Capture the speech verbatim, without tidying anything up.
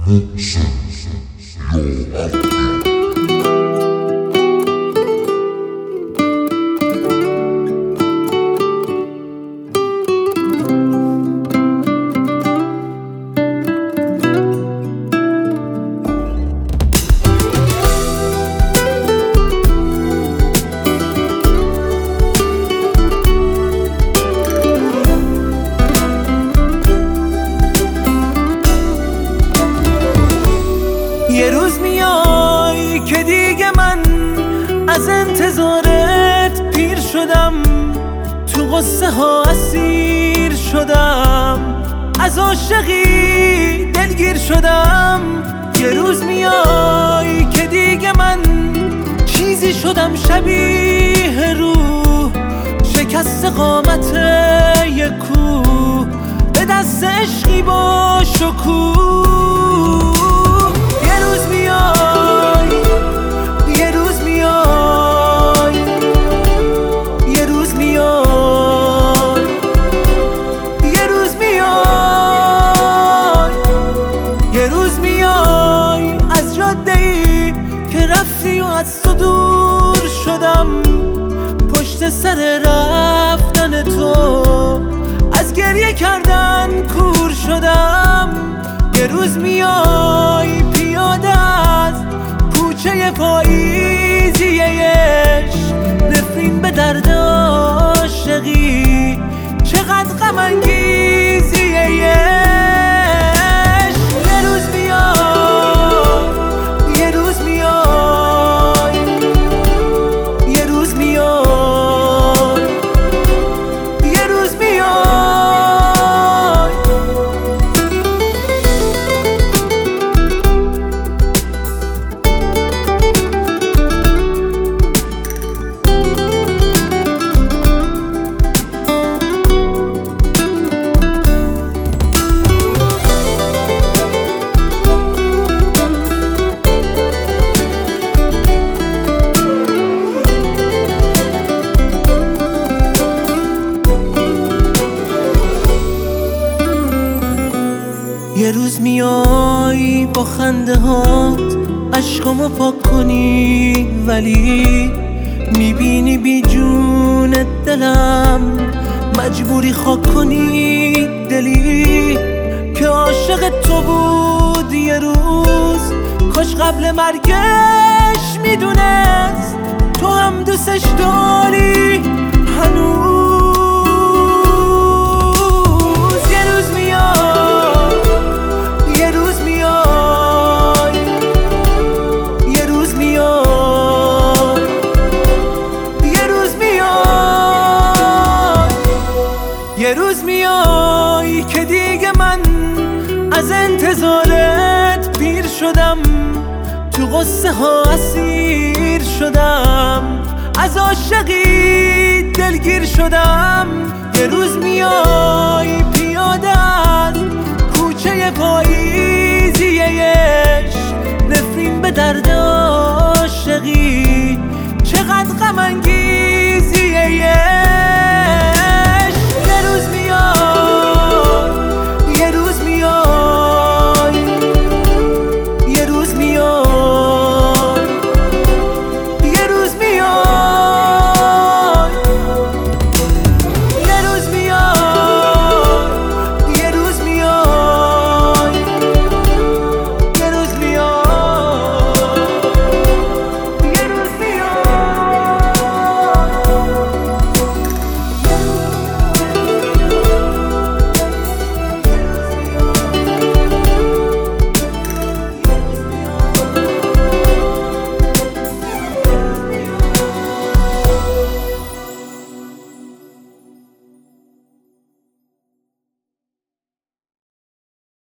محسن یا عبدی. یه روز میای که دیگه من از انتظارت پیر شدم، تو غصه ها اسیر شدم، از عاشقی دلگیر شدم. یه روز میای که دیگه من چیزی شدم شبیه روح، شکست قامت یک کوه، به دست عشقی با شکوه. از تو دور شدم، پشت سر رفتن تو از گریه کردن کور شدم. یه روز میای پیاده از کوچه پاییزی عشق، نفرین به درد عاشقی، چقدر غم انگیزی عشق. یه روز میای با خنده هات عشقامو پاک کنی، ولی میبینی بی جون دلم مجبوری خاک کنی دلی که عاشق تو بود. یه روز کاش قبل مرگش میدونست تو هم دوستش داری هنوز. یه روز میای که دیگه من از انتظارت پیر شدم، تو غصه ها اسیر شدم، از عاشقی دلگیر شدم. یه روز میای پیاده از کوچه پاییزی